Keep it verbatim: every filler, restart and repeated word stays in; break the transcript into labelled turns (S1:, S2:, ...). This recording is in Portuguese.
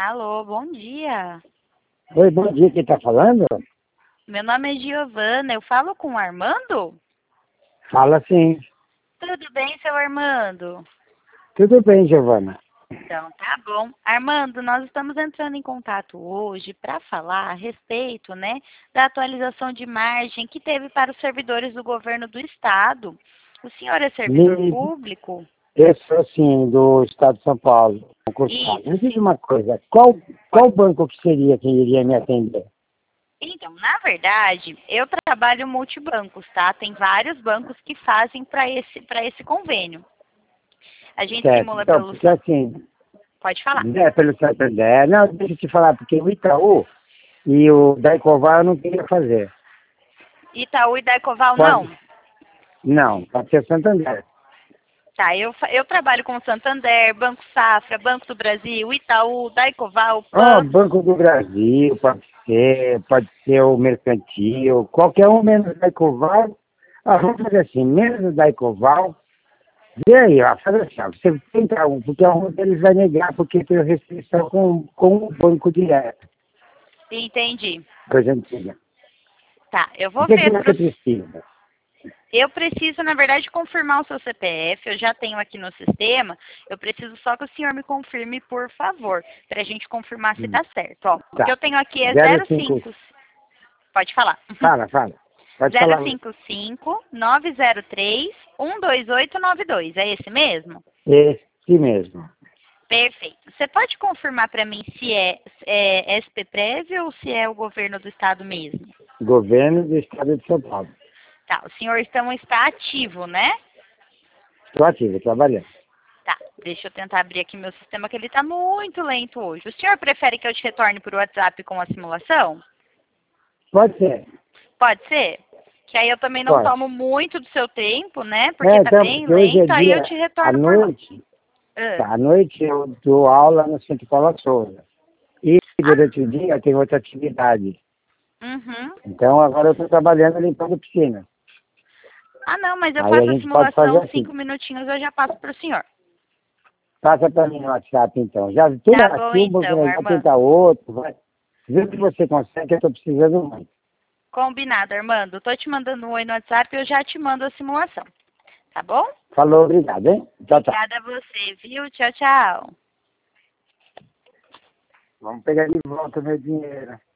S1: Alô, bom dia.
S2: Oi, bom dia, quem está falando?
S1: Meu nome é Giovana, eu falo com o Armando?
S2: Fala sim.
S1: Tudo bem, seu Armando?
S2: Tudo bem, Giovana.
S1: Então, tá bom. Armando, nós estamos entrando em contato hoje para falar a respeito, né, da atualização de margem que teve para os servidores do governo do estado. O senhor é servidor
S2: Me,
S1: público?
S2: eu sou assim, do estado de São Paulo, concursado.
S1: Isso,
S2: Me diz
S1: sim.
S2: uma coisa, qual,
S1: Pode.
S2: qual banco que seria quem iria me atender?
S1: Então, na verdade, eu trabalho multibancos, tá? Tem vários bancos que fazem para esse, para esse convênio. A gente
S2: Certo,
S1: simula
S2: então,
S1: pelo...
S2: porque assim,
S1: Pode falar.
S2: é pelo Santander, não, deixa eu te falar, porque o Itaú e o Daicoval eu não queria fazer.
S1: Itaú e Daicoval
S2: Pode,
S1: não?
S2: não, pode ser Santander.
S1: Tá, eu, fa- eu trabalho com Santander, Banco Safra, Banco do Brasil, Itaú, Daicoval,
S2: Ó,
S1: Pan.
S2: Banco do Brasil, pode ser, pode ser o Mercantil, qualquer um menos o Daicoval. Ah, vamos fazer assim, menos o Daicoval. Vê aí, ó, faz assim, ó, você tenta um, porque um deles vai negar, porque tem restrição com, com o banco direto,
S1: Entendi.
S2: coisa antiga.
S1: Tá, eu
S2: O
S1: vou
S2: que, que
S1: ver
S2: você
S1: pros...
S2: precisa?
S1: Eu preciso, na verdade, confirmar o seu C P F, eu já tenho aqui no sistema, eu preciso só que o senhor me confirme, por favor, para a gente confirmar se
S2: Hum,
S1: tá certo. Ó, o que
S2: Tá,
S1: eu tenho aqui é
S2: zero cinco,
S1: zero cinco... Pode falar.
S2: fala, fala, pode
S1: zero
S2: falar.
S1: cinco cinco, nove zero três, um dois oito nove dois, é esse mesmo?
S2: Esse mesmo,
S1: Perfeito. Você pode confirmar para mim se é, é S P Prev ou se é o governo do estado mesmo?
S2: governo do estado de São Paulo.
S1: Tá, o senhor então está ativo, né?
S2: Estou ativo, trabalhando.
S1: Tá, deixa eu tentar abrir aqui meu sistema que ele está muito lento hoje. O senhor prefere que eu te retorne por WhatsApp com a simulação?
S2: Pode ser,
S1: Pode ser? Que aí eu também não
S2: pode.
S1: tomo muito do seu tempo, né? Porque
S2: É,
S1: tá
S2: então,
S1: bem
S2: porque hoje é
S1: lento, aí eu
S2: dia,
S1: te
S2: à
S1: retorno por lá.
S2: noite,
S1: Ah,
S2: tá, à noite eu dou aula no Centro Paula Souza. E
S1: ah,
S2: durante o dia eu tenho outra atividade.
S1: uhum.
S2: Então agora eu estou trabalhando limpando piscina.
S1: Ah, não, mas eu
S2: Aí a
S1: faço a
S2: gente pode fazer
S1: simulação,
S2: assim.
S1: cinco minutinhos eu já passo para o senhor.
S2: Passa para mim no WhatsApp então. Já tudo
S1: Tá bom
S2: aqui, eu vou
S1: então,
S2: já
S1: Armando.
S2: tentar outro. Vai. Vê o que você consegue, que eu estou precisando muito.
S1: Combinado, Armando. Tô te mandando um oi no WhatsApp e eu já te mando a simulação. Tá bom?
S2: Falou, obrigado, hein? Tchau, tchau.
S1: Obrigada a você, viu? Tchau, tchau.
S2: Vamos pegar de volta meu dinheiro.